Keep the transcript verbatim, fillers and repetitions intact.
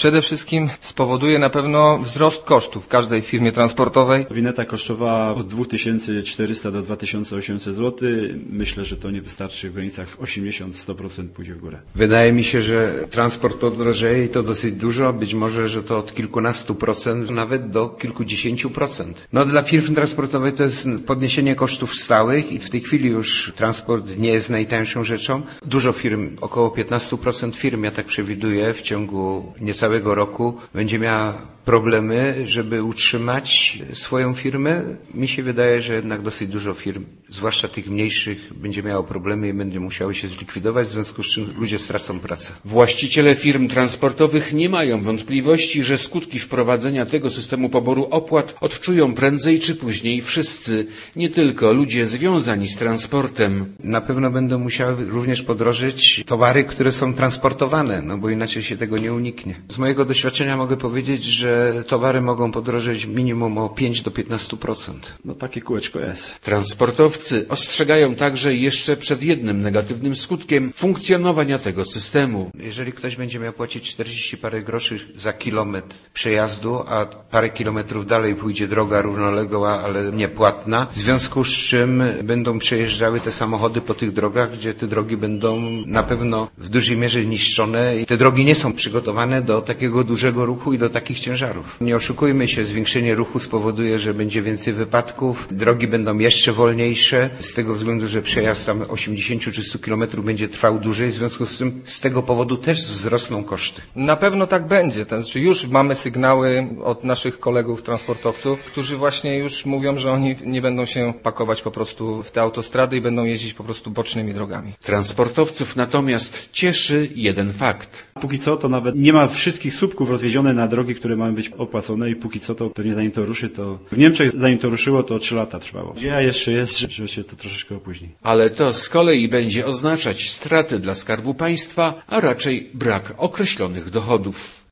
Przede wszystkim spowoduje na pewno wzrost kosztów w każdej firmie transportowej. Wineta kosztowała od dwa tysiące czterysta do dwa tysiące osiemset złotych. Myślę, że to nie wystarczy, w granicach osiemdziesiąt do stu procent pójdzie w górę. Wydaje mi się, że transport podrożeje i to dosyć dużo, być może, że to od kilkunastu procent, nawet do kilkudziesięciu procent. No dla firm transportowych to jest podniesienie kosztów stałych i w tej chwili już transport nie jest najtańszą rzeczą. Dużo firm, około piętnaście procent firm, ja tak przewiduję, w ciągu niecałego roku będzie miała problemy, żeby utrzymać swoją firmę. Mi się wydaje, że jednak dosyć dużo firm, zwłaszcza tych mniejszych, będzie miało problemy i będzie musiały się zlikwidować, w związku z czym ludzie stracą pracę. Właściciele firm transportowych nie mają wątpliwości, że skutki wprowadzenia tego systemu poboru opłat odczują prędzej czy później wszyscy, nie tylko ludzie związani z transportem. Na pewno będą musiały również podrożyć towary, które są transportowane, no bo inaczej się tego nie uniknie. Z mojego doświadczenia mogę powiedzieć, że towary mogą podrożeć minimum o pięć do piętnastu procent. No takie kółeczko jest. Transportowcy ostrzegają także jeszcze przed jednym negatywnym skutkiem funkcjonowania tego systemu. Jeżeli ktoś będzie miał płacić czterdzieści parę groszy za kilometr przejazdu, a parę kilometrów dalej pójdzie droga równoległa, ale niepłatna, w związku z czym będą przejeżdżały te samochody po tych drogach, gdzie te drogi będą na pewno w dużej mierze niszczone i te drogi nie są przygotowane do takiego dużego ruchu i do takich ciężarów. Nie oszukujmy się, zwiększenie ruchu spowoduje, że będzie więcej wypadków, drogi będą jeszcze wolniejsze, z tego względu, że przejazd tam osiemdziesiąt czy stu kilometrów będzie trwał dłużej, w związku z tym z tego powodu też wzrosną koszty. Na pewno tak będzie, to znaczy już mamy sygnały od naszych kolegów transportowców, którzy właśnie już mówią, że oni nie będą się pakować po prostu w te autostrady i będą jeździć po prostu bocznymi drogami. Transportowców natomiast cieszy jeden fakt. Póki co to nawet nie ma wszystkich słupków rozwiedzione na drogi, które mają być opłacone i póki co to pewnie zanim to ruszy, to w Niemczech zanim to ruszyło, to trzy lata trwało. Gdzie jeszcze jest, że się to troszeczkę opóźni. Ale to z kolei będzie oznaczać straty dla Skarbu Państwa, a raczej brak określonych dochodów.